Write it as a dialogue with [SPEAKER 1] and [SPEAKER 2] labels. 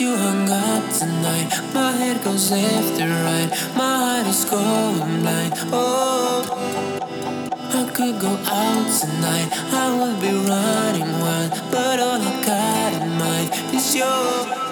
[SPEAKER 1] you hung up tonight. My head goes left and right. My heart is going blind. Oh, I could go out tonight. I would be running wild, but all I got in mind is you.